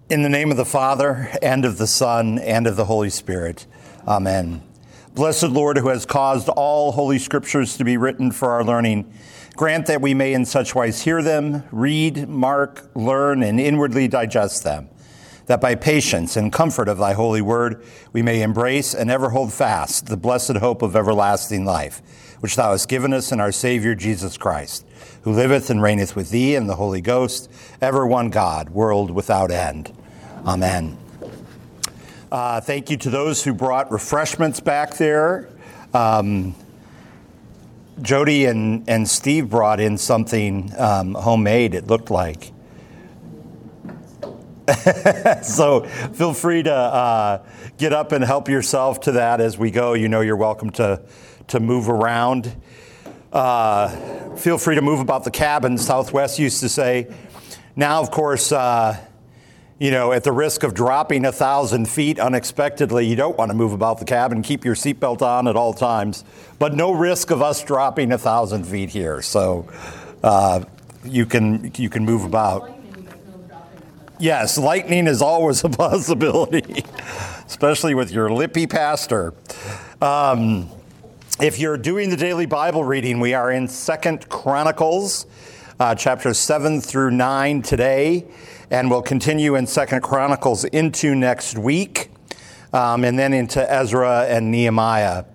In the name of the Father, and of the Son, and of the Holy Spirit. Amen. Blessed Lord, who has caused all holy scriptures to be written for our learning, grant that we may in such wise hear them, read, mark, learn, and inwardly digest them, that by patience and comfort of thy holy word we may embrace and ever hold fast the blessed hope of everlasting life, which thou hast given us in our Savior Jesus Christ, who liveth and reigneth with thee and the Holy Ghost, ever one God, world without end. Amen. Thank you to those who brought refreshments back there. Jody and Steve brought in something homemade, it looked like. So feel free to get up and help yourself to that as we go. You know you're welcome to move around. Feel free to move about the cabin, Southwest used to say. Now, of course, at the risk of dropping 1,000 feet unexpectedly, you don't want to move about the cabin. Keep your seatbelt on at all times. But no risk of us dropping 1,000 feet here. So you can move about. Yes, lightning is always a possibility, especially with your lippy pastor. If you're doing the daily Bible reading, we are in 2 Chronicles, chapters 7 through 9 today, and we'll continue in 2 Chronicles into next week, and then into Ezra and Nehemiah.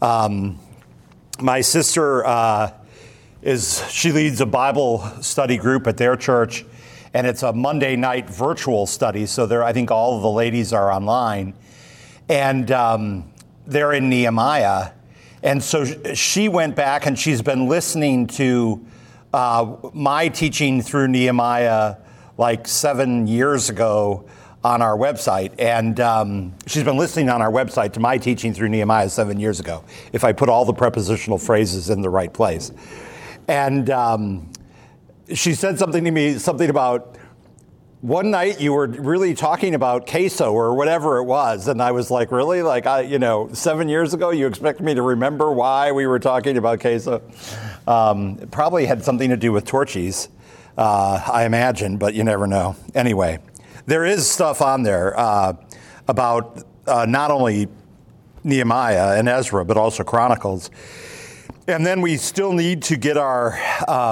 My sister she leads a Bible study group at their church, and it's a Monday night virtual study, so I think all of the ladies are online, and they're in Nehemiah. And so she went back and she's been listening to my teaching through Nehemiah like 7 years ago on our website. And she's been listening on our website to my teaching through Nehemiah 7 years ago, if I put all the prepositional phrases in the right place. And she said something to me, something about, one night you were really talking about queso or whatever it was. And I was like, really? 7 years ago, you expect me to remember why we were talking about queso? It probably had something to do with Torchy's, I imagine, but you never know. Anyway, there is stuff on there about not only Nehemiah and Ezra, but also Chronicles. And then we still need to get our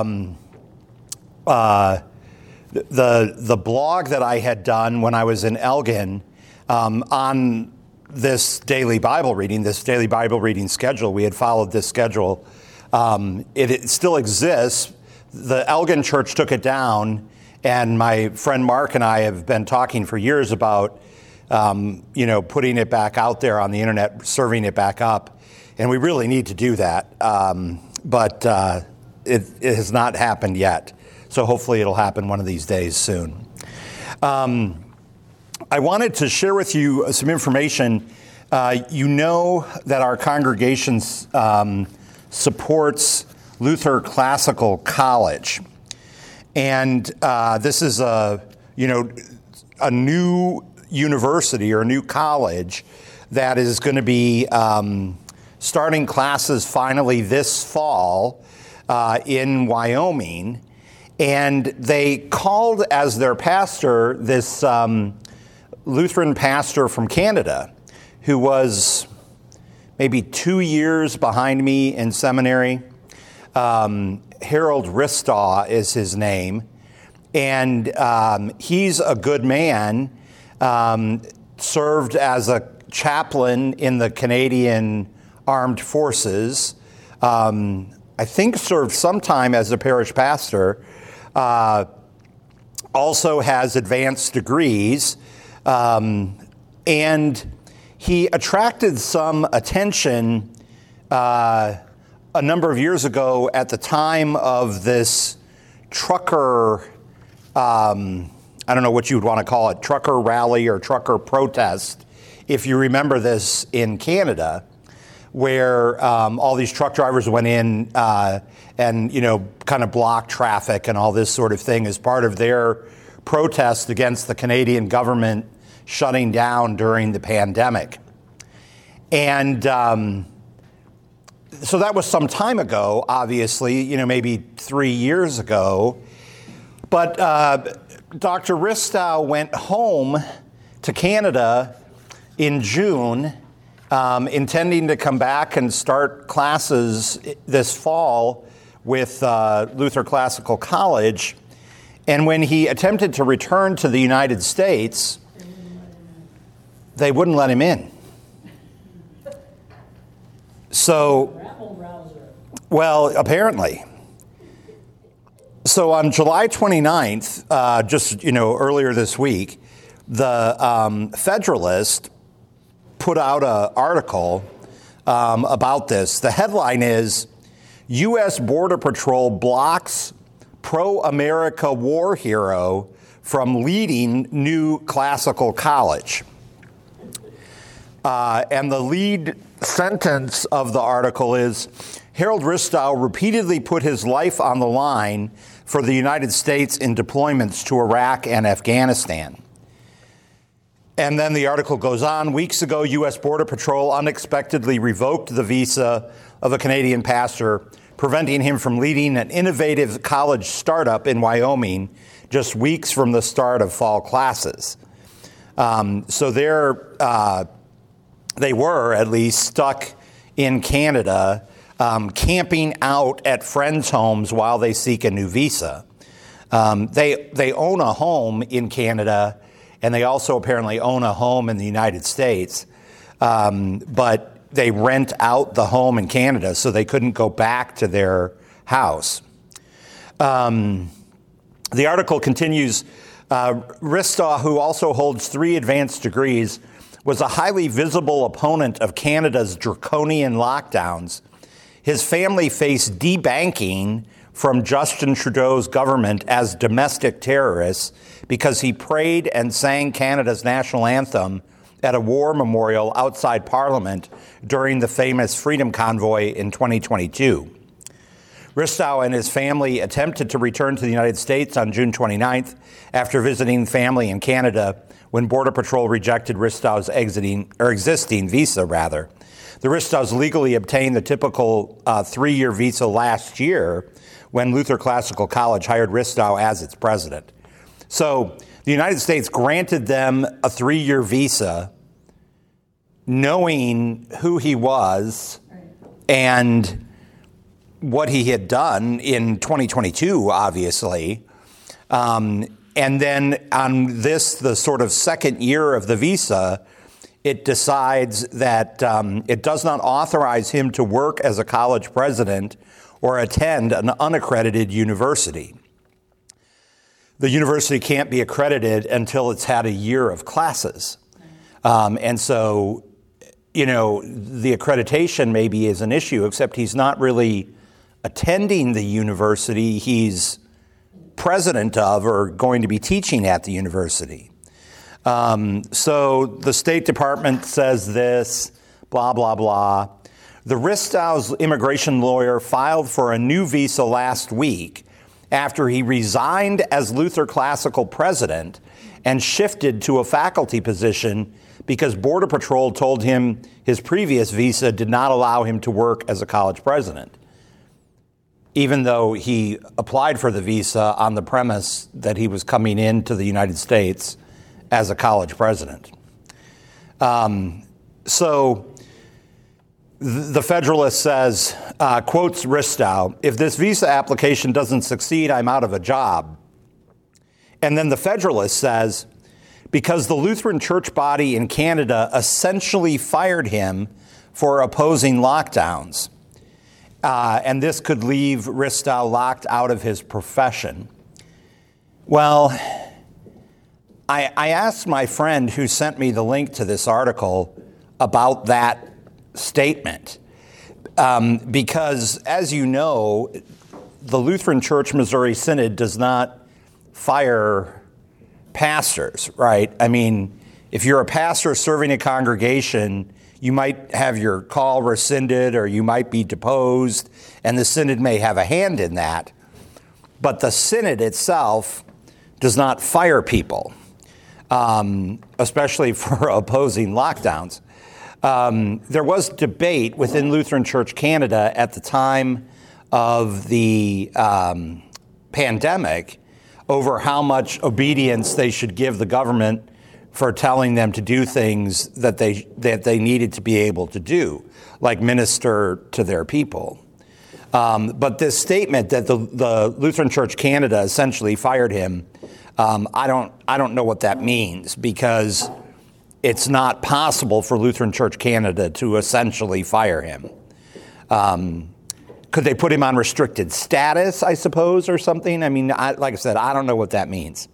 the blog that I had done when I was in Elgin on this daily Bible reading schedule. We had followed this schedule. It still exists. The Elgin church took it down, and my friend Mark and I have been talking for years about putting it back out there on the internet, serving it back up, and we really need to do that. But it has not happened yet. So hopefully it'll happen one of these days soon. I wanted to share with you some information. You know that our congregation supports Luther Classical College. And this is a new university or a new college that is going to be starting classes finally this fall in Wyoming. And they called as their pastor this Lutheran pastor from Canada who was maybe 2 years behind me in seminary. Harold Ristaw is his name. And he's a good man, served as a chaplain in the Canadian Armed Forces, I think served some time as a parish pastor, also has advanced degrees, and he attracted some attention a number of years ago at the time of this trucker, I don't know what you would want to call it, trucker rally or trucker protest, if you remember this in Canada, where all these truck drivers went in and, kind of blocked traffic and all this sort of thing as part of their protest against the Canadian government shutting down during the pandemic. And so that was some time ago, obviously, maybe 3 years ago. But Dr. Ristow went home to Canada in June, intending to come back and start classes this fall with Luther Classical College. And when he attempted to return to the United States, they wouldn't let him in. So, well, apparently. So on July 29th, just earlier this week, the Federalist put out an article about this. The headline is, U.S. Border Patrol blocks pro-America war hero from leading new classical college. And the lead sentence of the article is, Harold Ristow repeatedly put his life on the line for the United States in deployments to Iraq and Afghanistan. And then the article goes on. Weeks ago, U.S. Border Patrol unexpectedly revoked the visa of a Canadian pastor, preventing him from leading an innovative college startup in Wyoming just weeks from the start of fall classes. So they were at least stuck in Canada, camping out at friends' homes while they seek a new visa. They own a home in Canada, and they also apparently own a home in the United States, but they rent out the home in Canada, so they couldn't go back to their house. The article continues, Ristow, who also holds 3 advanced degrees, was a highly visible opponent of Canada's draconian lockdowns. His family faced debanking from Justin Trudeau's government as domestic terrorists because he prayed and sang Canada's national anthem at a war memorial outside Parliament during the famous Freedom Convoy in 2022. Ristow and his family attempted to return to the United States on June 29th after visiting family in Canada when Border Patrol rejected Ristow's existing visa. The Ristows legally obtained the typical 3-year visa last year when Luther Classical College hired Ristow as its president. So the United States granted them a 3-year visa, knowing who he was and what he had done in 2022, obviously. And then on this, the sort of second year of the visa, it decides that it does not authorize him to work as a college president or attend an unaccredited university. The university can't be accredited until it's had a year of classes. And so, the accreditation maybe is an issue, except he's not really attending the university he's president of or going to be teaching at the university. So the State Department says this, blah, blah, blah. The Ristow's immigration lawyer filed for a new visa last week after he resigned as Luther Classical president and shifted to a faculty position because Border Patrol told him his previous visa did not allow him to work as a college president, even though he applied for the visa on the premise that he was coming into the United States as a college president. So the Federalist says, quotes Ristow, if this visa application doesn't succeed, I'm out of a job. And then the Federalist says, because the Lutheran church body in Canada essentially fired him for opposing lockdowns. And this could leave Ristow locked out of his profession. Well, I asked my friend who sent me the link to this article about that statement. Because, as you know, the Lutheran Church Missouri Synod does not fire pastors, right? I mean, if you're a pastor serving a congregation, you might have your call rescinded or you might be deposed, and the synod may have a hand in that. But the synod itself does not fire people, especially for opposing lockdowns. There was debate within Lutheran Church Canada at the time of the pandemic over how much obedience they should give the government for telling them to do things that they needed to be able to do, like minister to their people. But this statement that the Lutheran Church Canada essentially fired him, I don't know what that means, because it's not possible for Lutheran Church Canada to essentially fire him. Could they put him on restricted status, I suppose, or something? I mean, like I said, I don't know what that means.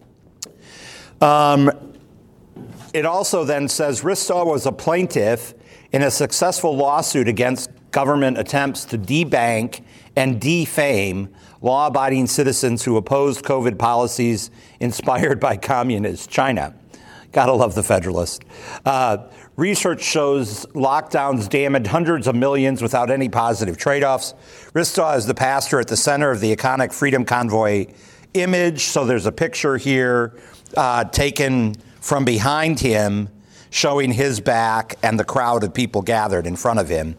It also then says Ristow was a plaintiff in a successful lawsuit against government attempts to debank and defame law-abiding citizens who opposed COVID policies inspired by communist China. Gotta love the Federalist. Research shows lockdowns damaged hundreds of millions without any positive trade-offs. Ristow is the pastor at the center of the iconic Freedom Convoy image. So there's a picture here taken from behind him showing his back and the crowd of people gathered in front of him.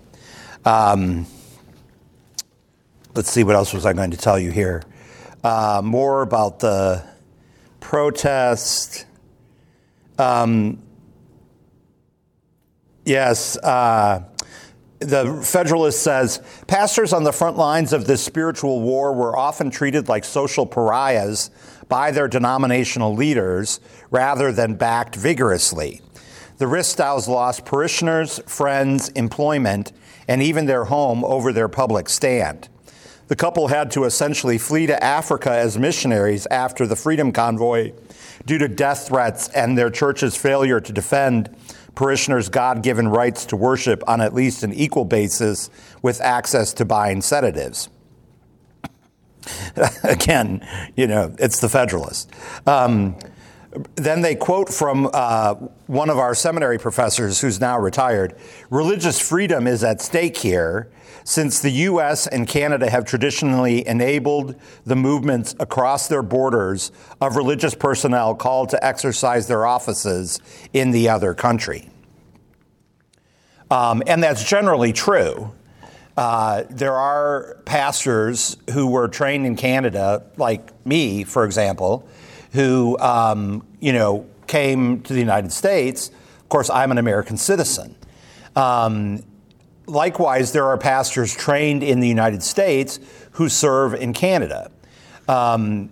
Let's see, what else was I going to tell you here? More about the protest. Yes, the Federalist says, pastors on the front lines of this spiritual war were often treated like social pariahs by their denominational leaders rather than backed vigorously. The Ristows lost parishioners, friends, employment, and even their home over their public stand. The couple had to essentially flee to Africa as missionaries after the Freedom Convoy due to death threats and their church's failure to defend parishioners' God-given rights to worship on at least an equal basis with access to buying sedatives. Again, it's the Federalist. Then they quote from one of our seminary professors who's now retired, religious freedom is at stake here, since the U.S. and Canada have traditionally enabled the movements across their borders of religious personnel called to exercise their offices in the other country. And that's generally true. There are pastors who were trained in Canada, like me, for example, who, came to the United States. Of course, I'm an American citizen. Likewise, there are pastors trained in the United States who serve in Canada. Going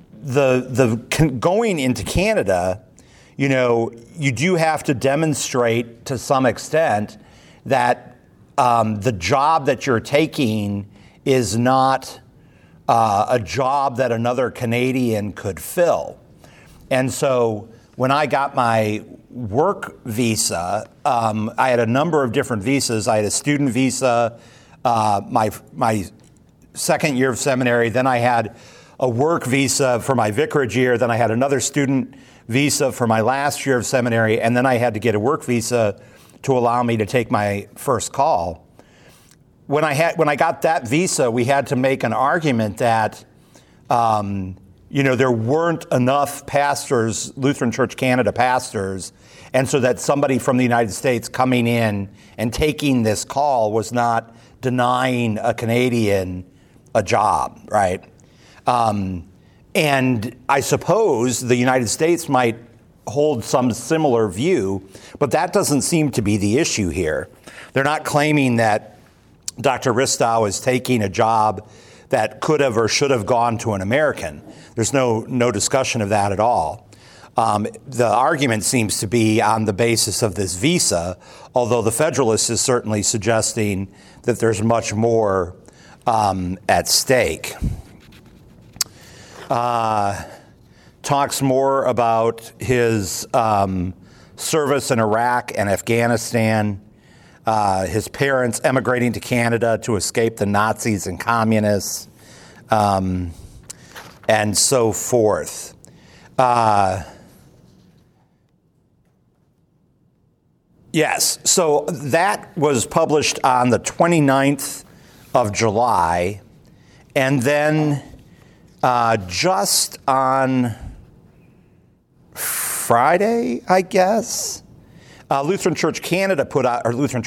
into Canada, you do have to demonstrate to some extent that the job that you're taking is not a job that another Canadian could fill. And so when I got my work visa, I had a number of different visas. I had a student visa, my second year of seminary. Then I had a work visa for my vicarage year. Then I had another student visa for my last year of seminary. And then I had to get a work visa to allow me to take my first call. When I got that visa, we had to make an argument that, there weren't enough pastors, Lutheran Church Canada pastors, and so that somebody from the United States coming in and taking this call was not denying a Canadian a job, right? And I suppose the United States might hold some similar view, but that doesn't seem to be the issue here. They're not claiming that Dr. Ristow is taking a job that could have or should have gone to an American. There's no discussion of that at all. The argument seems to be on the basis of this visa, although the Federalist is certainly suggesting that there's much more at stake. Talks more about his service in Iraq and Afghanistan, his parents emigrating to Canada to escape the Nazis and communists, and so forth. Yes, so that was published on the 29th of July, and then just on Friday, I guess, Lutheran Church Canada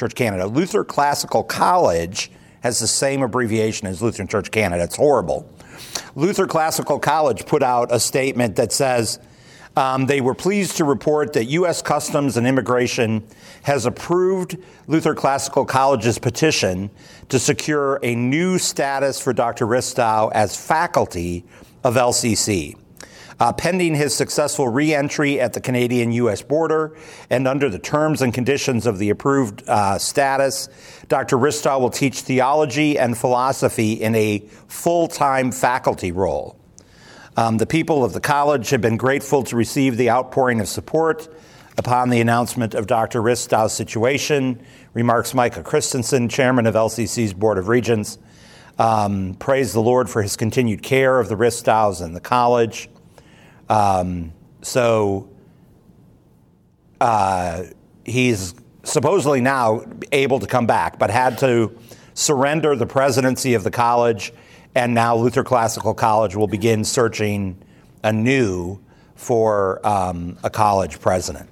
Luther Classical College has the same abbreviation as Lutheran Church Canada. It's horrible. Luther Classical College put out a statement that says they were pleased to report that U.S. Customs and Immigration has approved Luther Classical College's petition to secure a new status for Dr. Ristow as faculty of LCC. Pending his successful re-entry at the Canadian-U.S. border and under the terms and conditions of the approved status, Dr. Ristow will teach theology and philosophy in a full-time faculty role. The people of the college have been grateful to receive the outpouring of support upon the announcement of Dr. Ristow's situation, remarks Micah Christensen, chairman of LCC's Board of Regents. Praise the Lord for his continued care of the Ristows and the college. He's supposedly now able to come back, but had to surrender the presidency of the college, and now Luther Classical College will begin searching anew for a college president.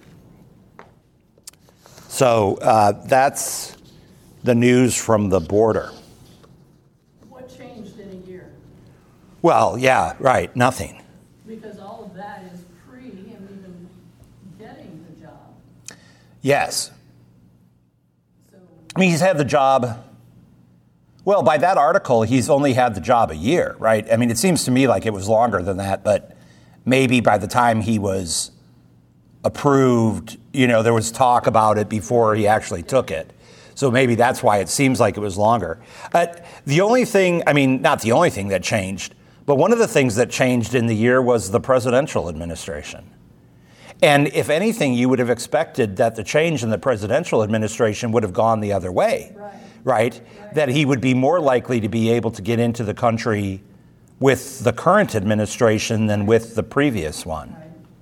So that's the news from the border. What changed in a year? Well, yeah, right, nothing. Because all of that is pre him even getting the job. Yes. So, I mean, he's had the job. Well, by that article, he's only had the job a year, right? I mean, it seems to me like it was longer than that, but maybe by the time he was approved, there was talk about it before he actually took it. So maybe that's why it seems like it was longer. The only thing, not the only thing that changed, but one of the things that changed in the year was the presidential administration. And if anything, you would have expected that the change in the presidential administration would have gone the other way, right? That he would be more likely to be able to get into the country with the current administration than with the previous one.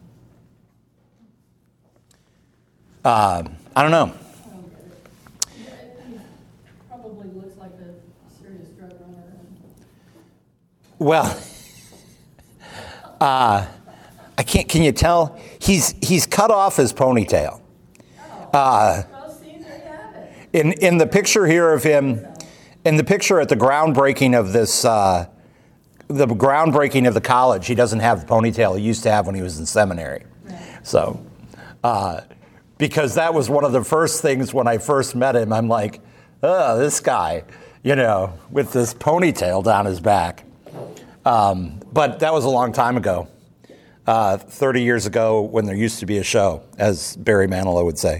I don't know. I don't get it. Yeah, he probably looks like a serious drug runner. Well, I can't. Can you tell? He's cut off his ponytail. Well, see, there you have it. In the picture here of him, in the picture at the groundbreaking of this, the groundbreaking of the college, he doesn't have the ponytail he used to have when he was in seminary. Right. So, because that was one of the first things when I first met him. I'm like, oh, this guy, with this ponytail down his back. But that was a long time ago, 30 years ago when there used to be a show, as Barry Manilow would say.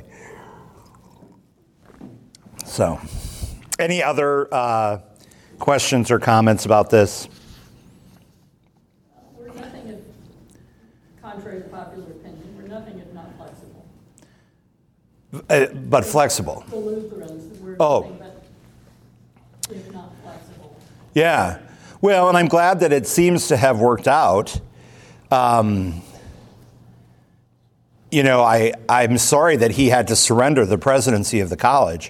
So, any other questions or comments about this? We're nothing if, contrary to popular opinion, we're nothing if not flexible. But flexible. The Lutherans were Oh. nothing but if not flexible. Yeah. Well, and I'm glad that it seems to have worked out. I'm sorry that he had to surrender the presidency of the college.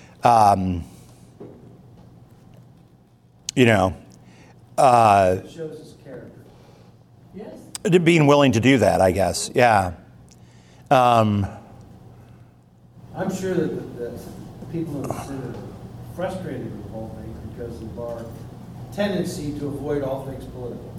It shows his character. Yes. Being willing to do that, I guess. Yeah. I'm sure that people in the Synod are frustrated with the whole thing because of our tendency to avoid all things political.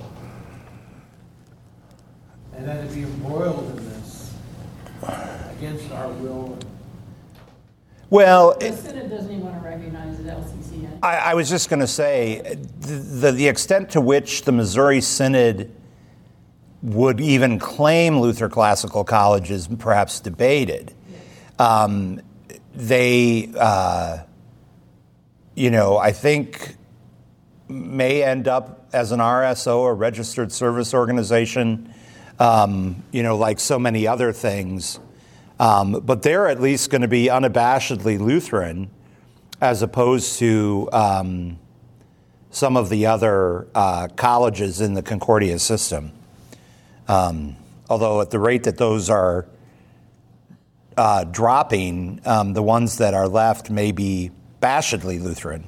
And then to be embroiled in this against our will. Well, The Synod doesn't even want to recognize the LCC. I was just going to say the extent to which the Missouri Synod would even claim Luther Classical College is perhaps debated. They, I think may end up as an RSO, a registered service organization, like so many other things. But they're at least going to be unabashedly Lutheran as opposed to some of the other colleges in the Concordia system. Although at the rate that those are dropping, the ones that are left may be bashedly Lutheran.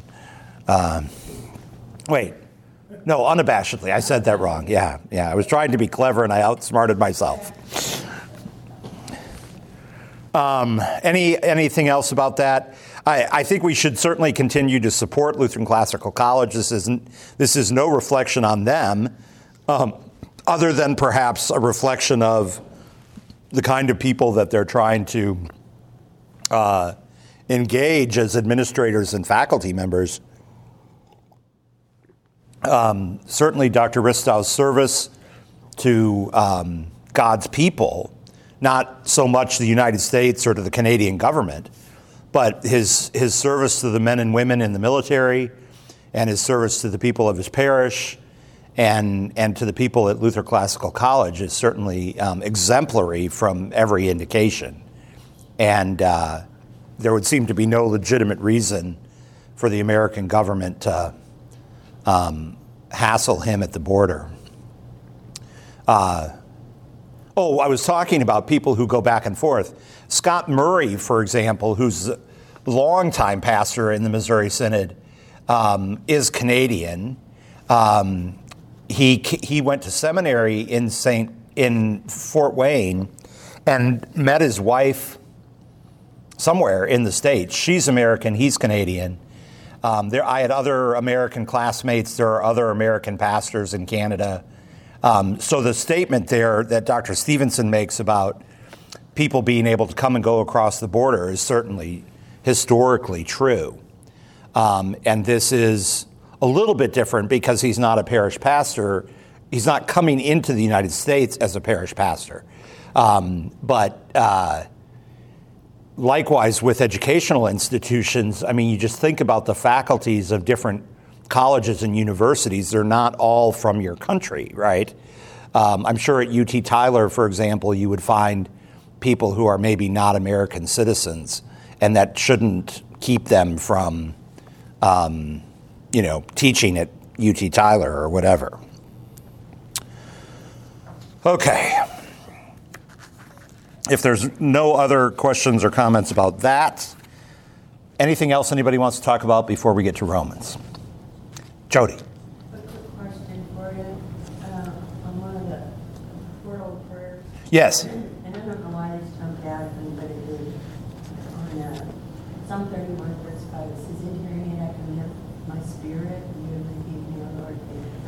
No, unabashedly. I said that wrong. Yeah. I was trying to be clever and I outsmarted myself. Anything else about that? I think we should certainly continue to support Lutheran Classical College. This is no reflection on them, other than perhaps a reflection of the kind of people that they're trying to engage as administrators and faculty members. Certainly Dr. Ristow's service to God's people, not so much the United States or to the Canadian government, but his service to the men and women in the military and his service to the people of his parish and to the people at Luther Classical College is certainly exemplary from every indication. And there would seem to be no legitimate reason for the American government to hassle him at the border. I was talking about people who go back and forth. Scott Murray, for example, who's a longtime pastor in the Missouri Synod, is Canadian. He went to seminary in Fort Wayne and met his wife somewhere in the States. She's American, he's Canadian. I had other American classmates. There are other American pastors in Canada. So the statement there that Dr. Stevenson makes about people being able to come and go across the border is certainly historically true. And this is a little bit different because he's not a parish pastor. He's not coming into the United States as a parish pastor. But likewise with educational institutions, I mean, you just think about the faculties of different colleges and universities. They're not all from your country, right? I'm sure at UT Tyler, for example, you would find people who are maybe not American citizens, and that shouldn't keep them from, teaching at UT Tyler or whatever. Okay. If there's no other questions or comments about that, anything else anybody wants to talk about before we get to Romans? Jody. A quick question for you. On one of the world prayers. Yes. And I don't know why this jumped out at me, but it did. On Psalm 31, verse 5, it says, "Into your hand I commit my spirit, and you have redeemed me, O Lord."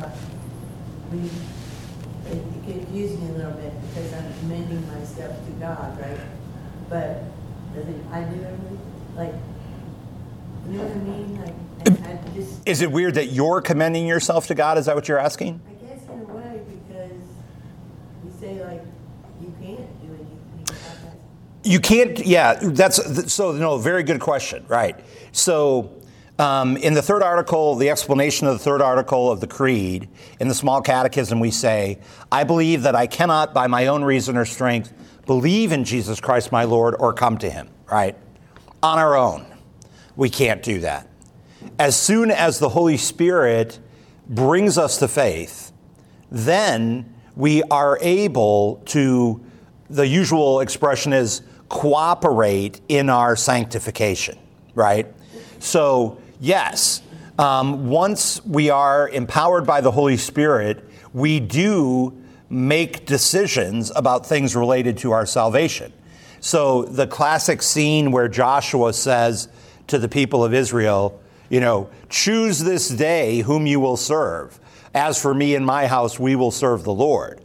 It confused me a little bit because I'm commending myself to God, right? But doesn't I do everything? Like, you know what I mean? Like, I just. Is it weird that you're commending yourself to God? Is that what you're asking? I guess in a way, because you say, like, you can't do anything. You can't, yeah, very good question, right. So in the third article, the explanation of the third article of the Creed, in the Small Catechism we say, "I believe that I cannot by my own reason or strength believe in Jesus Christ my Lord or come to him," right? On our own, we can't do that. As soon as the Holy Spirit brings us to faith, then we are able to, the usual expression is, cooperate in our sanctification, right? So, yes, once we are empowered by the Holy Spirit, we do make decisions about things related to our salvation. So the classic scene where Joshua says to the people of Israel, "Choose this day whom you will serve. As for me and my house, we will serve the Lord."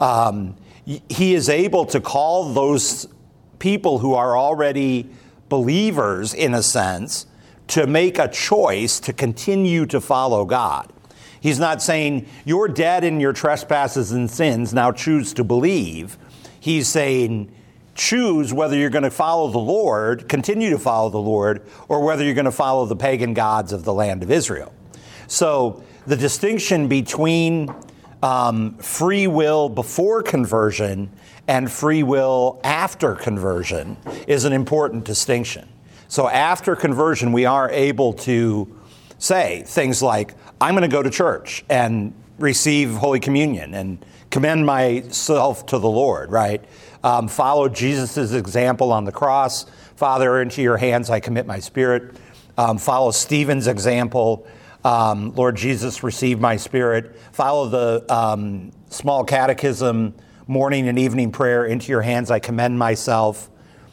He is able to call those people who are already believers, in a sense, to make a choice to continue to follow God. He's not saying, "You're dead in your trespasses and sins, now choose to believe." He's saying, choose whether you're going to follow the Lord, continue to follow the Lord, or whether you're going to follow the pagan gods of the land of Israel. So the distinction between free will before conversion and free will after conversion is an important distinction. So after conversion, we are able to say things like, "I'm going to go to church and receive Holy Communion and commend myself to the Lord," right? Follow Jesus' example on the cross. "Father, into your hands I commit my spirit." Follow Stephen's example. "Lord Jesus, receive my spirit." Follow the Small Catechism morning and evening prayer, "Into your hands I commend myself."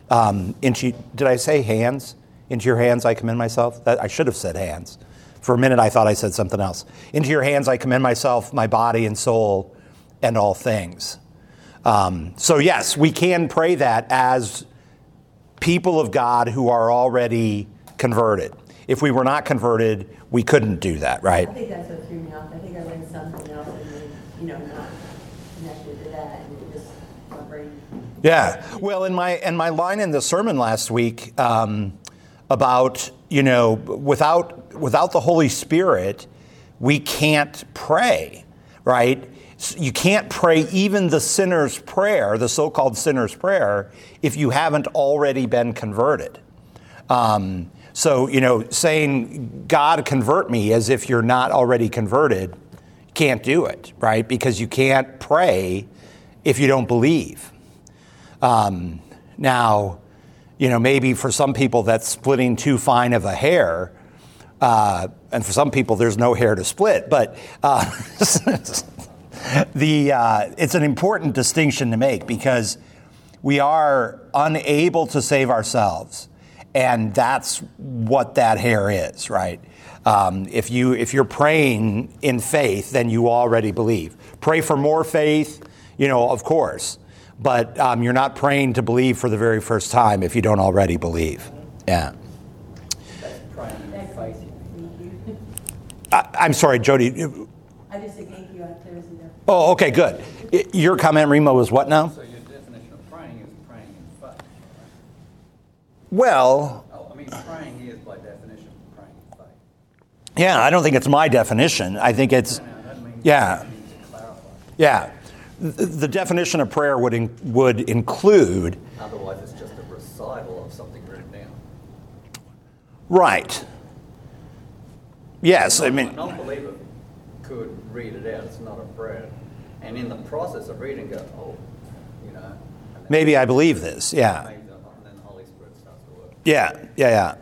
Did I say hands? Into your hands I commend myself? I should have said hands. For a minute I thought I said something else. Into your hands I commend myself, my body and soul, and all things. So yes, we can pray that as people of God who are already converted. If we were not converted, we couldn't do that, right? I think that's what threw me off. I think I read something else and then, not connected to that, and it just, my brain. Yeah. Well, in my line in the sermon last week about, without the Holy Spirit, we can't pray, right? You can't pray even the sinner's prayer, the so-called sinner's prayer, if you haven't already been converted. So, saying, God, convert me, as if you're not already converted, can't do it, right? Because you can't pray if you don't believe. Now, maybe for some people that's splitting too fine of a hair, and for some people there's no hair to split, but it's an important distinction to make, because we are unable to save ourselves, and that's what that hair is, right? If you're praying in faith, then you already believe. Pray for more faith, of course, but you're not praying to believe for the very first time if you don't already believe. Yeah. That's praying in faith. I'm sorry, Jody. I just said thank you. I clears it up. Oh, okay, good. Your comment, Remo, was what now? So your definition of praying is praying in faith, right? Well, Praying is by definition praying in faith. yeah, I don't think it's my definition. I think it's, That means yeah, you need to clarify. yeah. The definition of prayer would include, Otherwise, it's just a recital of something written down. right. Yes, I A mean, non-believer could read it out. It's not a prayer. And in the process of reading, go, and then maybe I believe this, yeah. maybe then the Holy Spirit starts to work. Yeah.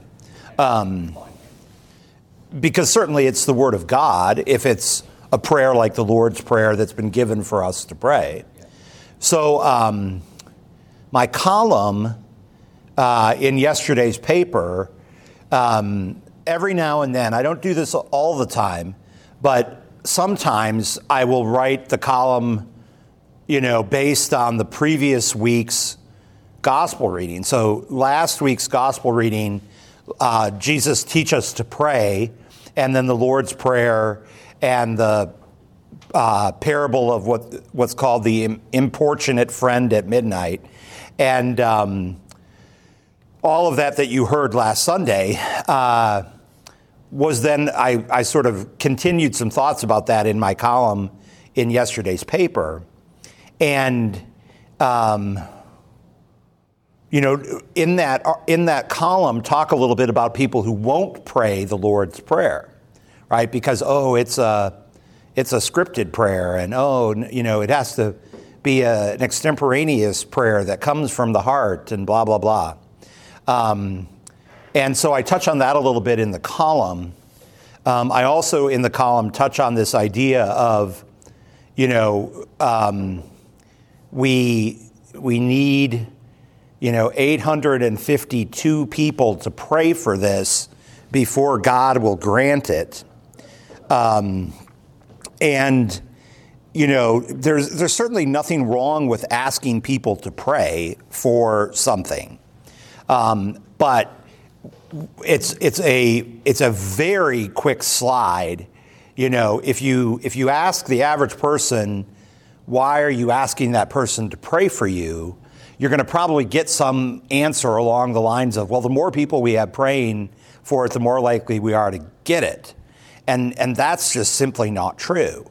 Because certainly it's the Word of God, if it's a prayer like the Lord's Prayer that's been given for us to pray. Yeah. So my column in yesterday's paper, every now and then, I don't do this all the time, but sometimes I will write the column, based on the previous week's gospel reading. So last week's gospel reading, Jesus teach us to pray, and then the Lord's Prayer and the parable of what's called the importunate friend at midnight. And all of that you heard last Sunday was then, I sort of continued some thoughts about that in my column in yesterday's paper. And, in that column, talk a little bit about people who won't pray the Lord's Prayer, right? Because, it's a scripted prayer, and, it has to be an extemporaneous prayer that comes from the heart, and blah, blah, blah. And so I touch on that a little bit in the column. I also, in the column, touch on this idea of, we need, 852 people to pray for this before God will grant it. And, there's certainly nothing wrong with asking people to pray for something. But it's a very quick slide. If you ask the average person, why are you asking that person to pray for you? You're going to probably get some answer along the lines of, well, the more people we have praying for it, the more likely we are to get it. And that's just simply not true.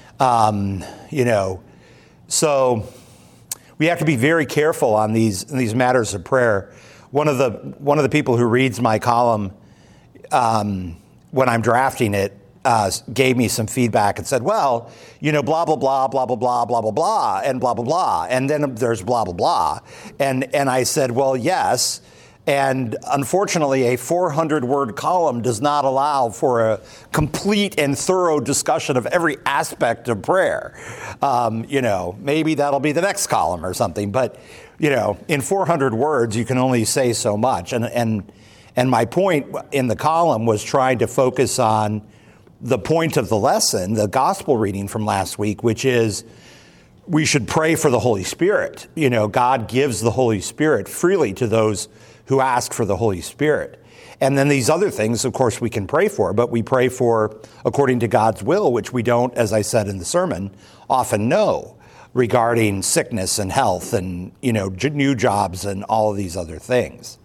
So we have to be very careful on these matters of prayer. One of the people who reads my column when I'm drafting it gave me some feedback and said, well, blah, blah, blah, blah, blah, blah, blah, blah, blah, and blah, blah, blah. And then there's blah, blah, blah. And I said, well, yes, And unfortunately, a 400-word column does not allow for a complete and thorough discussion of every aspect of prayer. Maybe that'll be the next column or something. But, in 400 words, you can only say so much. And my point in the column was trying to focus on the point of the lesson, the gospel reading from last week, which is we should pray for the Holy Spirit. God gives the Holy Spirit freely to those who ask for the Holy Spirit. And then these other things, of course, we can pray for, but we pray for according to God's will, which we don't, as I said in the sermon, often know regarding sickness and health and, new jobs and all of these other things.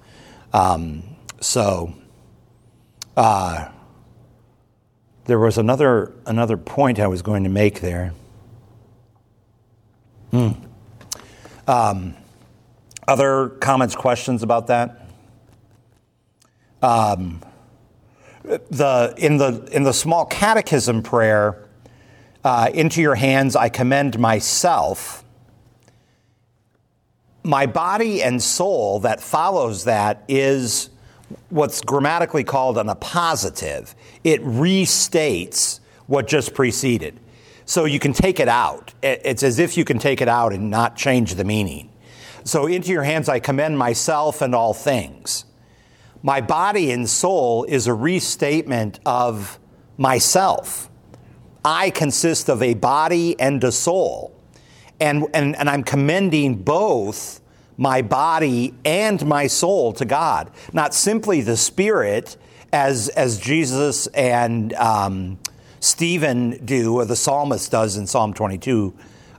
There was another point I was going to make there. Other comments, questions about that? In the small catechism prayer, into your hands I commend myself. My body and soul that follows that is what's grammatically called an appositive. It restates what just preceded. So you can take it out. It's as if you can take it out and not change the meaning. So into your hands I commend myself and all things. My body and soul is a restatement of myself. I consist of a body and a soul. And I'm commending both my body and my soul to God. Not simply the spirit as Jesus and Stephen do, or the psalmist does in Psalm 22,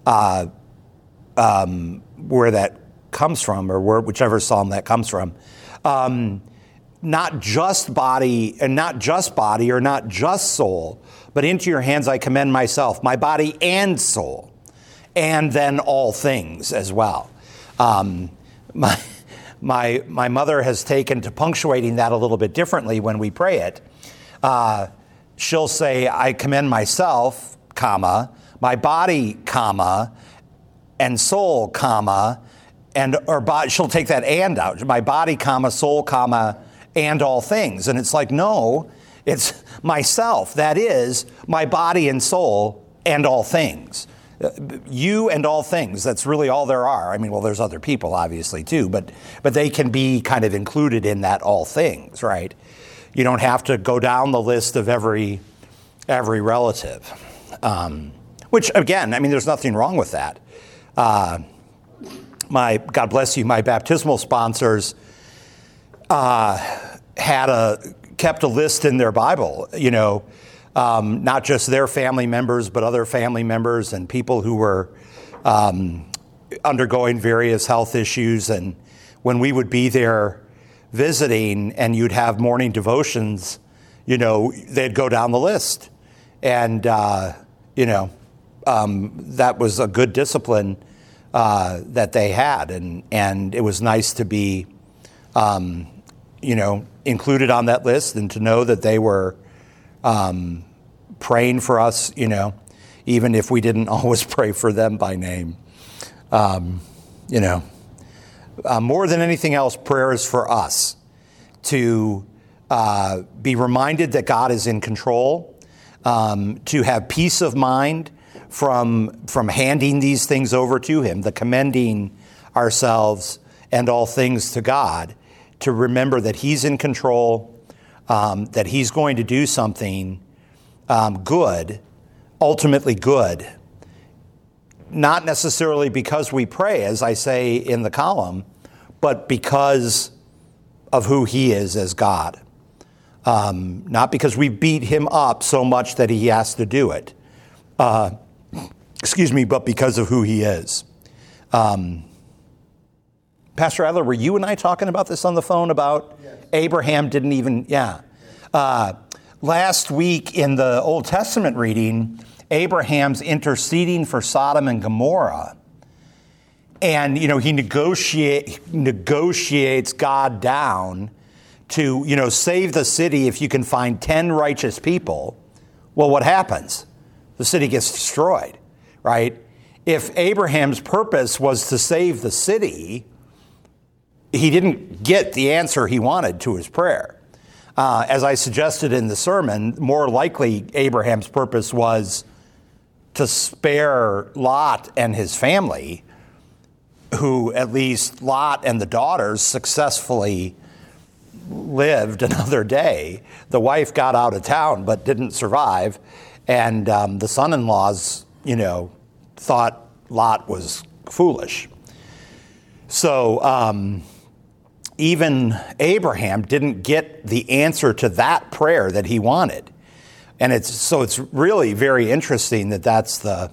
where that comes from, or whichever psalm that comes from. Not just body, or not just soul, but into your hands I commend myself, my body and soul, and then all things as well. My mother has taken to punctuating that a little bit differently when we pray it. She'll say, I commend myself, comma, my body, comma, and soul, comma, she'll take that and out, my body, comma, soul, comma, and all things. And it's like, no, it's myself. That is my body and soul and all things. You and all things. That's really all there are. I mean, well, there's other people, obviously, too, but they can be kind of included in that all things, right? You don't have to go down the list of every relative. Which, again, I mean, there's nothing wrong with that. God bless you, my baptismal sponsors kept a list in their Bible, not just their family members, but other family members and people who were undergoing various health issues. And when we would be there visiting and you'd have morning devotions, they'd go down the list. And, that was a good discipline that they had. And it was nice to be, included on that list and to know that they were praying for us, even if we didn't always pray for them by name. More than anything else, prayer is for us to be reminded that God is in control, to have peace of mind from handing these things over to Him, the commending ourselves and all things to God, to remember that He's in control, that He's going to do something good, ultimately good, not necessarily because we pray, as I say in the column, but because of who He is as God. Not because we beat Him up so much that He has to do it. But because of who He is. Pastor Adler, were you and I talking about this on the phone about yes. Abraham didn't even, yeah. Last week in the Old Testament reading, Abraham's interceding for Sodom and Gomorrah. And, he negotiates God down to, save the city if you can find 10 righteous people. Well, what happens? The city gets destroyed, right? If Abraham's purpose was to save the city, he didn't get the answer he wanted to his prayer. As I suggested in the sermon, more likely Abraham's purpose was to spare Lot and his family, who at least Lot and the daughters successfully lived another day. The wife got out of town but didn't survive, and the son-in-laws, thought Lot was foolish. So even Abraham didn't get the answer to that prayer that he wanted. And it's really very interesting that that's the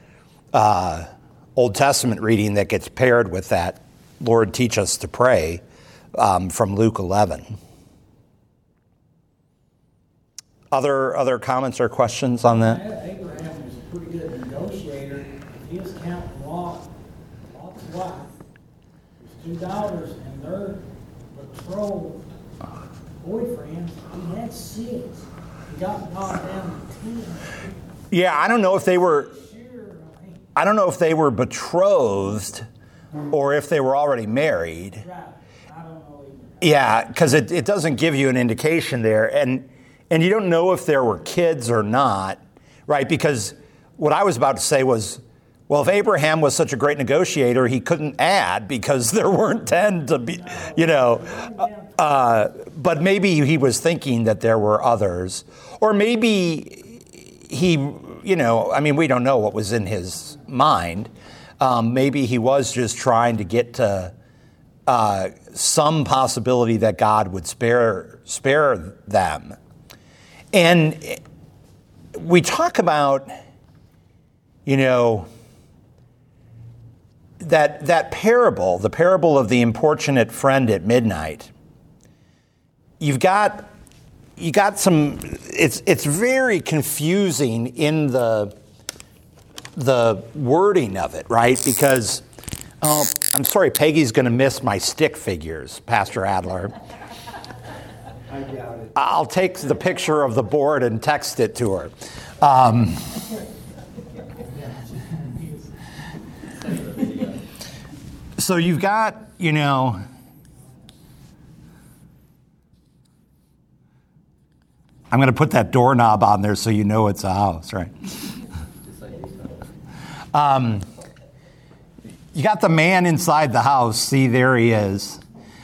Old Testament reading that gets paired with that Lord, teach us to pray from Luke 11. Other comments or questions on that? Abraham was a pretty good negotiator. He was counting Lot's wife, his 2 daughters, and their betrothed boyfriends. He had 6. He got down to 10. Yeah, I don't know if they were. Sure, I don't know if they were betrothed or if they were already married. right. I don't know either. Yeah, because it doesn't give you an indication there. And you don't know if there were kids or not, right? Because what I was about to say was, well, if Abraham was such a great negotiator, he couldn't add because there weren't 10 to be, but maybe he was thinking that there were others. Or maybe he, we don't know what was in his mind. Maybe he was just trying to get to some possibility that God would spare them. And we talk about, that parable, the parable of the importunate friend at midnight. You got some. It's very confusing in the wording of it, right? Because I'm sorry, Peggy's going to miss my stick figures, Pastor Adler. I doubt it. I'll take the picture of the board and text it to her. So you've got, I'm going to put that doorknob on there so you know it's a house, right? You got the man inside the house. See, there he is.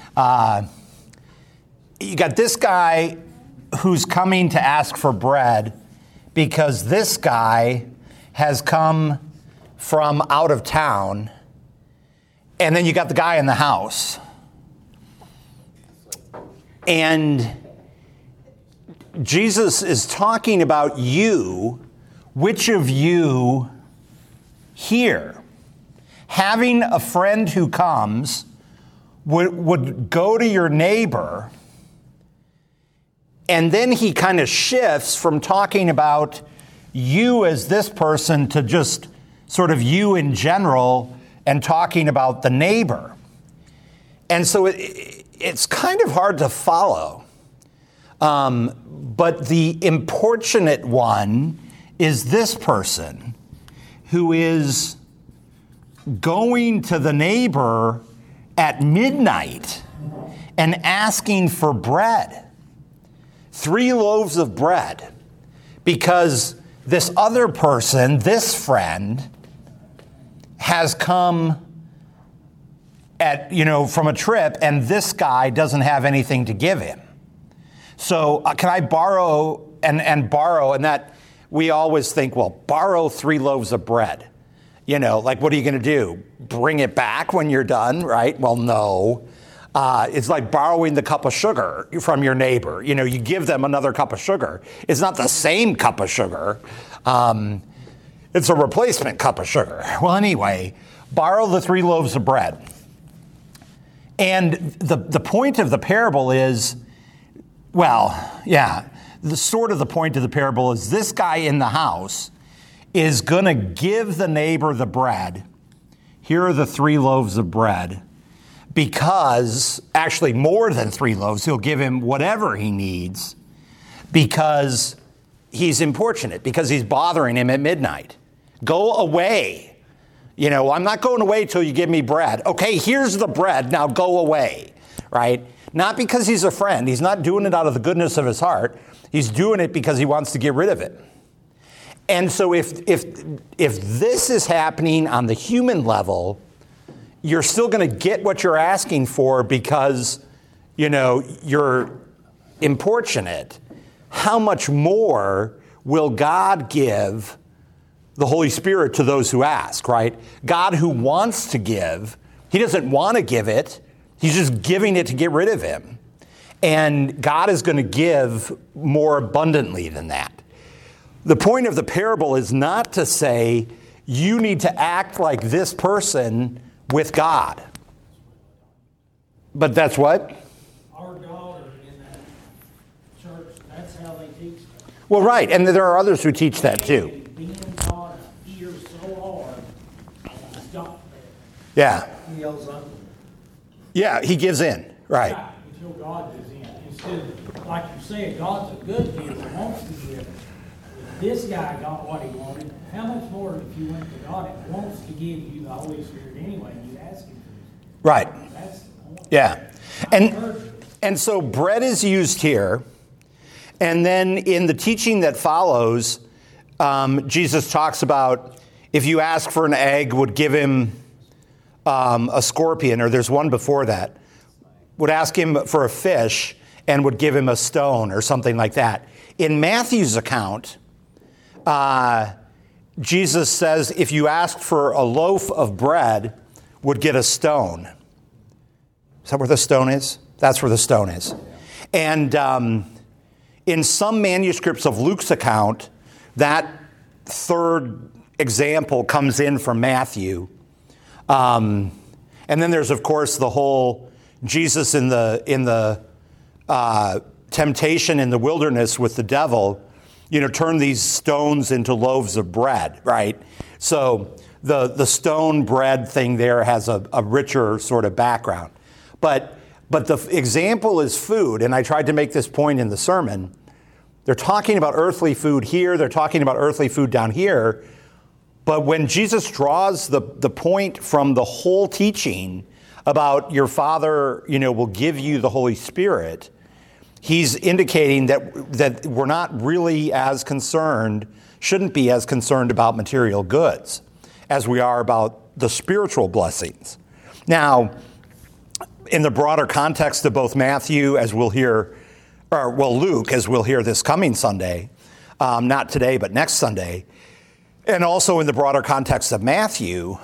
You got this guy who's coming to ask for bread because this guy has come from out of town. And then you got the guy in the house. And Jesus is talking about you, which of you here, having a friend who comes, would go to your neighbor. And then he kind of shifts from talking about you as this person to just sort of you in general and talking about the neighbor. And so it's kind of hard to follow. But the importunate one is this person who is going to the neighbor at midnight and asking for bread. 3 loaves of bread, because this other person, this friend, has come from a trip, and this guy doesn't have anything to give him. So can I borrow and borrow? And that we always think, well, borrow 3 loaves of bread. What are you going to do? Bring it back when you're done, right? Well, no. It's like borrowing the cup of sugar from your neighbor. You give them another cup of sugar. It's not the same cup of sugar. It's a replacement cup of sugar. Well, anyway, borrow the 3 loaves of bread. And the point of the parable is, the point of the parable is this guy in the house is going to give the neighbor the bread. Here are the 3 loaves of bread. Because, actually more than 3 loaves, he'll give him whatever he needs because he's importunate, because he's bothering him at midnight. Go away. I'm not going away till you give me bread. Okay, here's the bread, now go away. right? Not because he's a friend. He's not doing it out of the goodness of his heart. He's doing it because he wants to get rid of it. And so if this is happening on the human level, you're still going to get what you're asking for because, you're importunate. How much more will God give the Holy Spirit to those who ask, right? God who wants to give, he doesn't want to give it. He's just giving it to get rid of him. And God is going to give more abundantly than that. The point of the parable is not to say you need to act like this person with God. But that's what? Our daughter in that church, that's how they teach that. Well, right. And there are others who teach that too. Being God's ear so hard, stop there. Yeah. He yells on. Yeah, he gives in. Right. Yeah, until God gives in. Instead of, like you said, God's a good giver, wants to give. If this guy got what he wanted, how much more if you went to God and wants to give you the Holy Spirit anyway, and you ask him for it? Right. That's the point. Yeah. And so bread is used here. And then in the teaching that follows, Jesus talks about if you ask for an egg, would give him a scorpion, or there's one before that, would ask him for a fish and would give him a stone or something like that. In Matthew's account, Jesus says if you asked for a loaf of bread, would get a stone. Is that where the stone is? That's where the stone is. And in some manuscripts of Luke's account, that third example comes in from Matthew. And then there's, of course, the whole Jesus in the temptation in the wilderness with the devil, turn these stones into loaves of bread, right? So the stone bread thing there has a richer sort of background. But the example is food, and I tried to make this point in the sermon. They're talking about earthly food here, they're talking about earthly food down here, but when Jesus draws the point from the whole teaching about your Father, will give you the Holy Spirit, he's indicating that we're not really as concerned, shouldn't be as concerned about material goods as we are about the spiritual blessings. Now, in the broader context of both Matthew, as we'll hear, Luke, as we'll hear this coming Sunday, not today, but next Sunday, and also in the broader context of Matthew,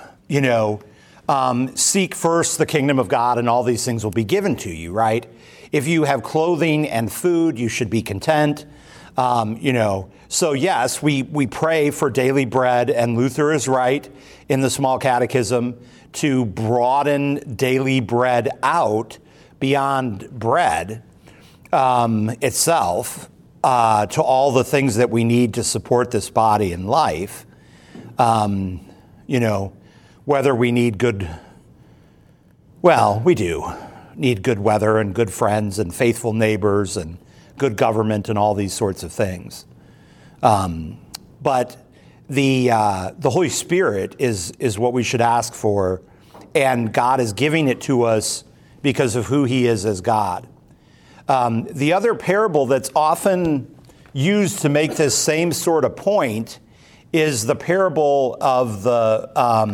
seek first the kingdom of God and all these things will be given to you, right? If you have clothing and food, you should be content. So yes, we pray for daily bread, and Luther is right in the Small Catechism to broaden daily bread out beyond bread itself to all the things that we need to support this body and life. Whether we need we do need good weather and good friends and faithful neighbors and good government and all these sorts of things. But the Holy Spirit is what we should ask for, and God is giving it to us because of who he is as God. The other parable that's often used to make this same sort of point is the parable of the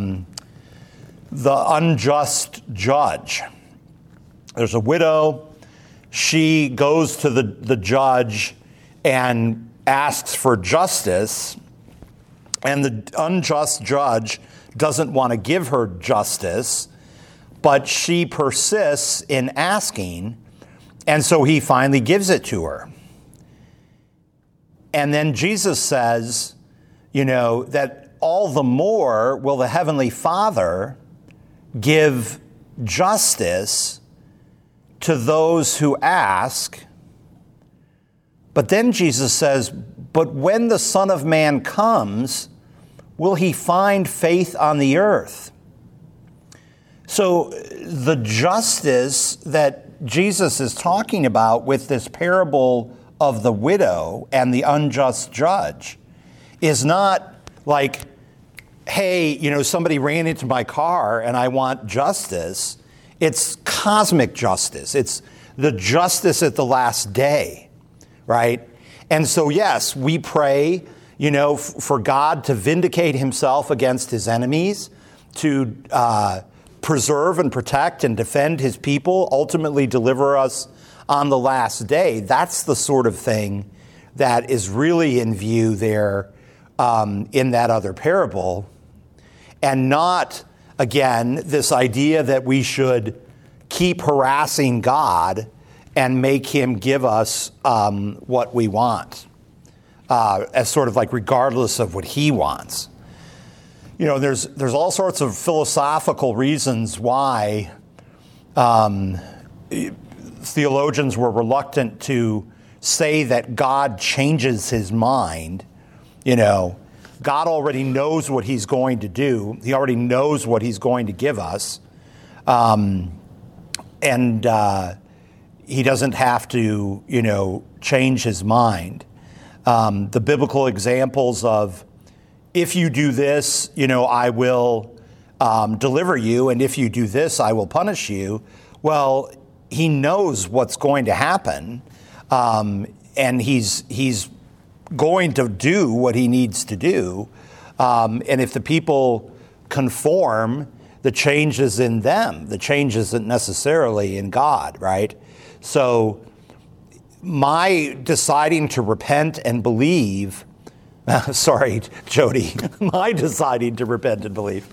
unjust judge. There's a widow. She goes to the judge and asks for justice, and the unjust judge doesn't want to give her justice, but she persists in asking, and so he finally gives it to her. And then Jesus says, that all the more will the Heavenly Father give justice to those who ask. But then Jesus says, but when the Son of Man comes, will he find faith on the earth? So the justice that Jesus is talking about with this parable of the widow and the unjust judge is not like, hey, somebody ran into my car and I want justice. It's cosmic justice. It's the justice at the last day, right? And so, yes, we pray, for God to vindicate himself against his enemies, to preserve and protect and defend his people, ultimately deliver us on the last day. That's the sort of thing that is really in view there in that other parable, and not, again, this idea that we should keep harassing God and make him give us what we want, as sort of like regardless of what he wants. There's all sorts of philosophical reasons why theologians were reluctant to say that God changes his mind. God already knows what he's going to do. He already knows what he's going to give us. And he doesn't have to, change his mind. The biblical examples of, if you do this, I will deliver you, and if you do this, I will punish you. Well, he knows what's going to happen, and he's going to do what he needs to do. And if the people conform, the change is in them. The change isn't necessarily in God, right? So my deciding to repent and believe, sorry, Jody, my deciding to repent and believe.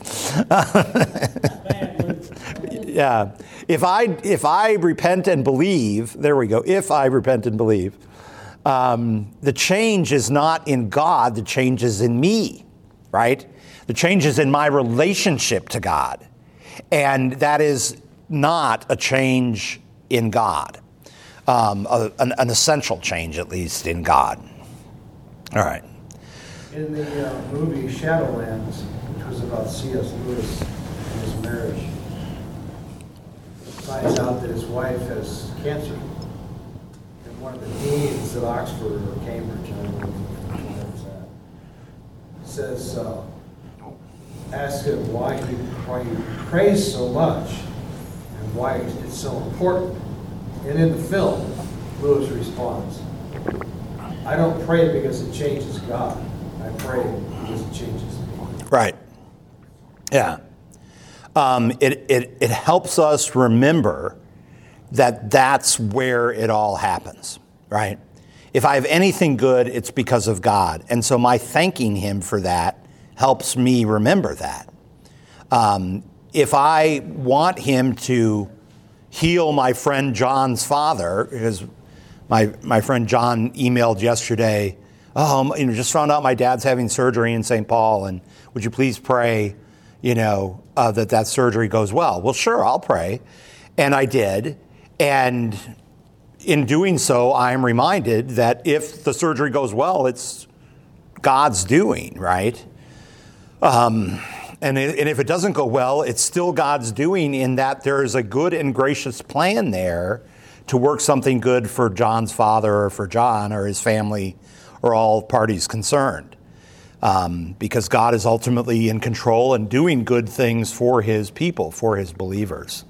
Yeah. If I repent and believe, there we go. If I repent and believe, the change is not in God, the change is in me, right? The change is in my relationship to God. And that is not a change in God, an essential change, at least, in God. All right. In the movie Shadowlands, which was about C.S. Lewis and his marriage, he finds out that his wife has cancer. And one of the deans at Oxford or Cambridge, I don't know which one it's at, says, ask him why he prays so much and why it's so important. And in the film, Lewis responds, I don't pray because it changes God. I pray because it changes me. Right. Yeah. It helps us remember that that's where it all happens, right? If I have anything good, it's because of God. And so my thanking him for that helps me remember that. If I want him to heal my friend John's father, because my friend John emailed yesterday, just found out my dad's having surgery in St. Paul, and would you please pray, that surgery goes well? Well, sure, I'll pray. And I did. And in doing so, I'm reminded that if the surgery goes well, it's God's doing, right? And if it doesn't go well, it's still God's doing, in that there is a good and gracious plan there to work something good for John's father or for John or his family or all parties concerned. Because God is ultimately in control and doing good things for his people, for his believers.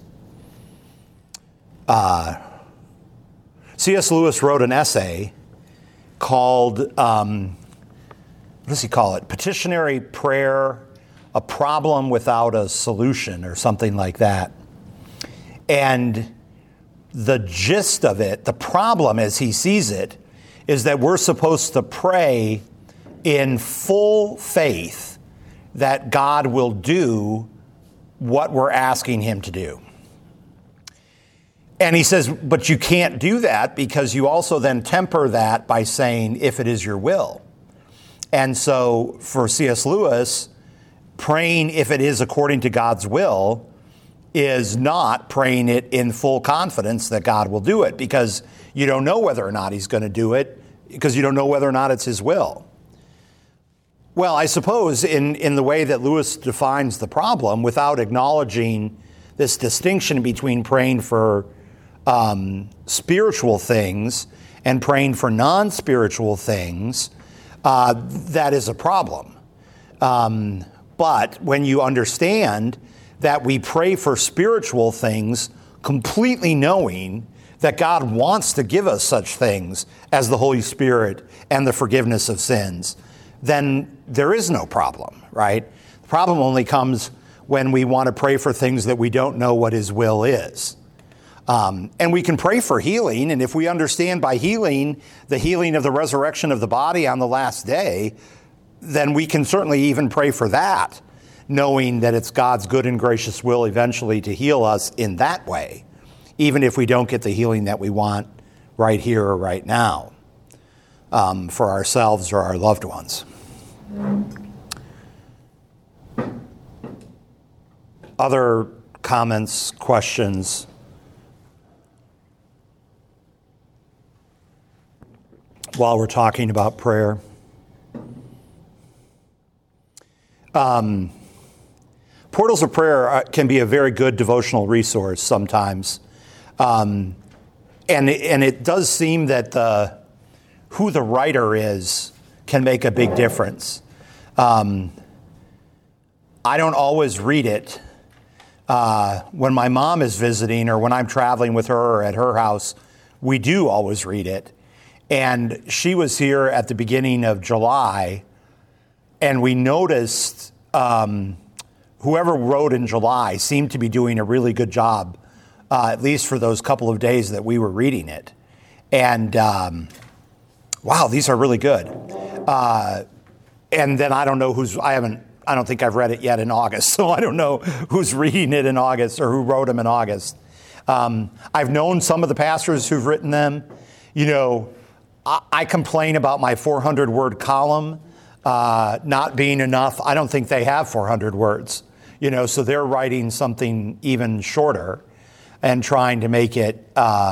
C.S. Lewis wrote an essay called, what does he call it? Petitionary Prayer, a Problem Without a Solution, or something like that. And the gist of it, the problem as he sees it, is that we're supposed to pray in full faith that God will do what we're asking him to do. And he says, but you can't do that, because you also then temper that by saying, if it is your will. And so for C.S. Lewis, praying if it is according to God's will is not praying it in full confidence that God will do it, because you don't know whether or not he's going to do it, because you don't know whether or not it's his will. Well, I suppose in the way that Lewis defines the problem, without acknowledging this distinction between praying for spiritual things and praying for non-spiritual things, that is a problem. But when you understand that we pray for spiritual things, completely knowing that God wants to give us such things as the Holy Spirit and the forgiveness of sins, then there is no problem, right? The problem only comes when we want to pray for things that we don't know what His will is. And we can pray for healing, and if we understand by healing the healing of the resurrection of the body on the last day, then we can certainly even pray for that, knowing that it's God's good and gracious will eventually to heal us in that way, even if we don't get the healing that we want right here or right now, for ourselves or our loved ones. Other comments, questions? While we're talking about prayer. Portals of Prayer can be a very good devotional resource sometimes. And it does seem that who the writer is can make a big difference. I don't always read it. When my mom is visiting or when I'm traveling with her or at her house, we do always read it. And she was here at the beginning of July, and we noticed whoever wrote in July seemed to be doing a really good job, at least for those couple of days that we were reading it. And wow, these are really good. And then I don't know I don't think I've read it yet in August, so I don't know who's reading it in August or who wrote them in August. I've known some of the pastors who've written them. You know, I complain about my 400-word column not being enough. I don't think they have 400 words, you know, so they're writing something even shorter and trying to make it,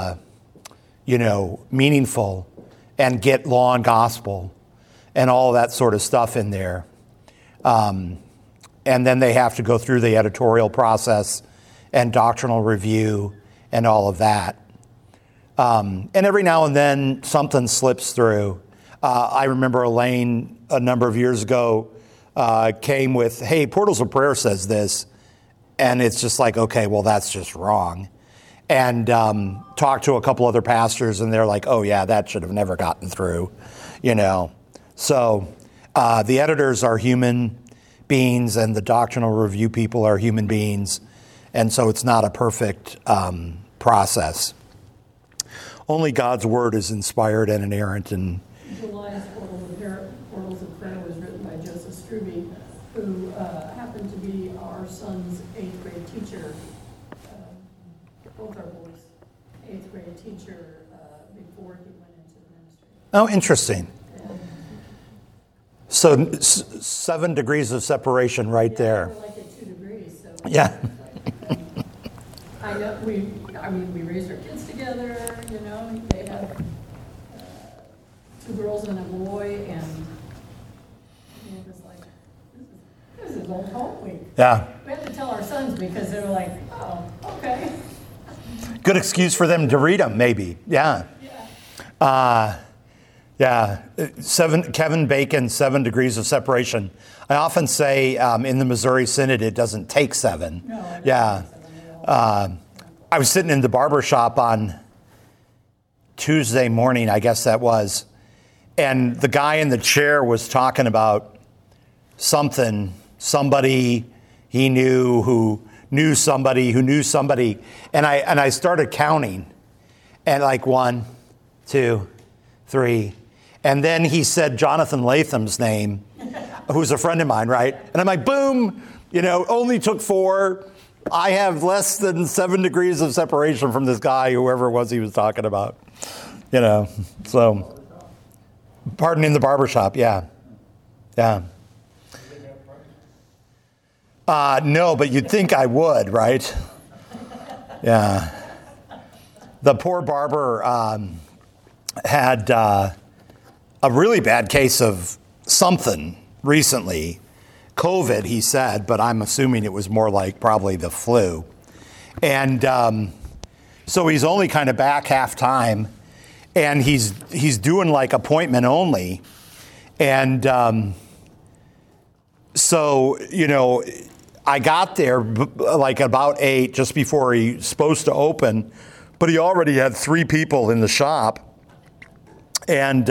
meaningful and get law and gospel and all that sort of stuff in there. And then they have to go through the editorial process and doctrinal review and all of that. And every now and then something slips through. I remember Elaine a number of years ago came with, hey, Portals of Prayer says this. And it's just like, okay, well, that's just wrong. And talked to a couple other pastors and they're like, oh, yeah, that should have never gotten through, you know. So the editors are human beings and the doctrinal review people are human beings. And so it's not a perfect process. Only God's word is inspired and inerrant. And July's Portals of Prayer was written by Joseph Struby, who happened to be our son's 8th grade teacher, both our boys' 8th grade teacher before he went into the ministry. oh, interesting. So 7 degrees of separation right there. We're like at 2 degrees, so. Yeah. I know, we raised our kids together, you know, they have 2 girls and a boy, and it was like, this is old home week. Yeah. We had to tell our sons because they were like, oh, okay. Good excuse for them to read them, maybe. Yeah. Yeah. Kevin Bacon, 7 degrees of separation. I often say in the Missouri Synod, it doesn't take 7. No, it Yeah. doesn't take 7 at all. I was sitting in the barber shop on Tuesday morning, I guess that was, and the guy in the chair was talking about somebody he knew who knew somebody who knew somebody, and I started counting, and like 1, 2, 3, and then he said Jonathan Latham's name, who's a friend of mine, right? And I'm like, boom, you know, only took 4. I have less than 7 degrees of separation from this guy, whoever it was he was talking about, you know. So, pardon, in the barbershop, yeah. No, but you'd think I would, right? Yeah. The poor barber had a really bad case of something recently. COVID, he said, but I'm assuming it was more like probably the flu. And so he's only kind of back half time, and he's doing like appointment only. And so, you know, I got there like about 8, just before he's supposed to open, but he already had 3 people in the shop. And,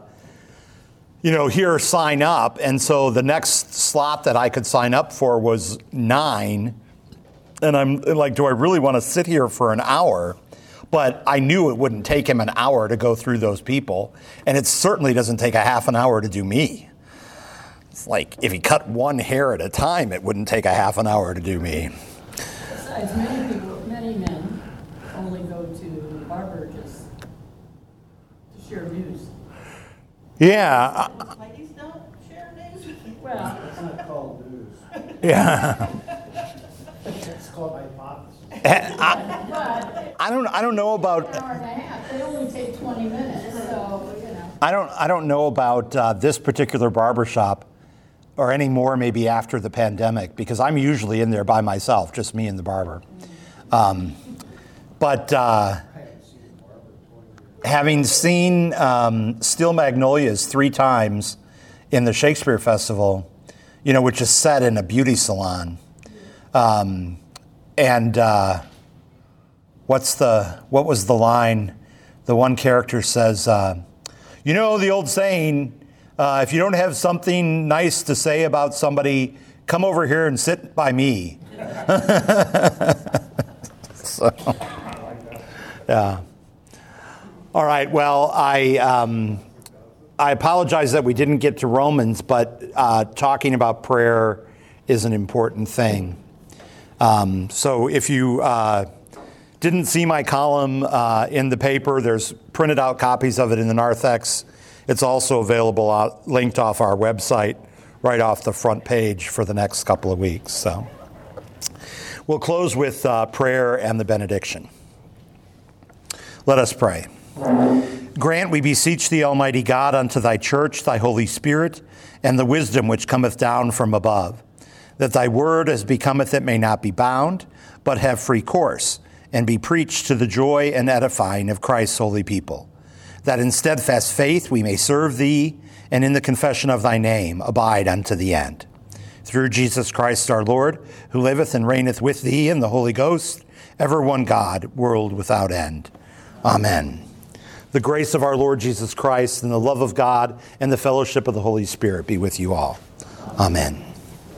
here, sign up. And so the next slot that I could sign up for was 9. And I'm like, do I really want to sit here for an hour? But I knew it wouldn't take him an hour to go through those people. And it certainly doesn't take a half an hour to do me. It's like if he cut one hair at a time, it wouldn't take a half an hour to do me. Besides, many men only go to the barber just to share news. Yeah. Ladies don't share news. Well, It's not called news. Yeah. It's called hypothesis. but I don't know about an hour and a half, they only take 20 minutes, so, I don't know about this particular barbershop or any more maybe after the pandemic, because I'm usually in there by myself, just me and the barber. But having seen Steel Magnolias 3 times in the Shakespeare Festival, which is set in a beauty salon, and what was the line? The one character says, the old saying, if you don't have something nice to say about somebody, come over here and sit by me. So, yeah. All right. Well, I apologize that we didn't get to Romans, but talking about prayer is an important thing. So if you didn't see my column in the paper, there's printed out copies of it in the narthex. It's also available linked off our website right off the front page for the next couple of weeks. So we'll close with prayer and the benediction. Let us pray. Grant, we beseech thee, Almighty God, unto thy church, thy Holy Spirit, and the wisdom which cometh down from above, that thy word as becometh it may not be bound, but have free course, and be preached to the joy and edifying of Christ's holy people, that in steadfast faith we may serve thee, and in the confession of thy name abide unto the end. Through Jesus Christ our Lord, who liveth and reigneth with thee in the Holy Ghost, ever one God, world without end. Amen. The grace of our Lord Jesus Christ and the love of God and the fellowship of the Holy Spirit be with you all. Amen.